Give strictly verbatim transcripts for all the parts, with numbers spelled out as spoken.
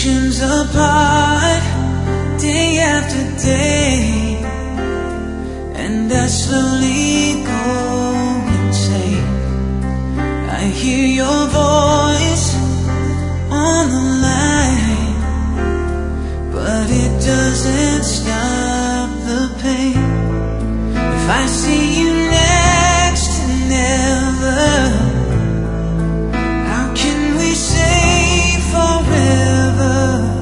Oceans apart, day after day, and I slowly go insane. I hear your voice on the line, but it doesn't stop the pain. If I see you next to never, how can we say forever?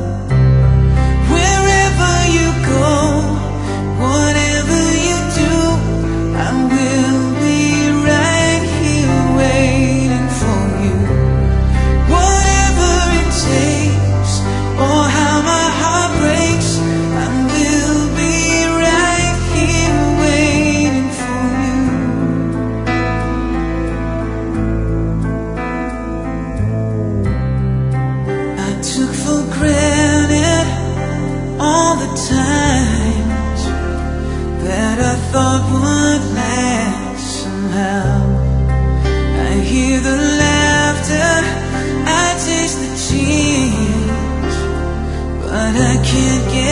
Wherever you go, whatever you do, I will be right here waiting for you. Whatever it takes, or how my heart breaks, I will be right here waiting for you. I took for granted all the times that I thought would last somehow. I hear the laughter, I taste the tears, but I can't get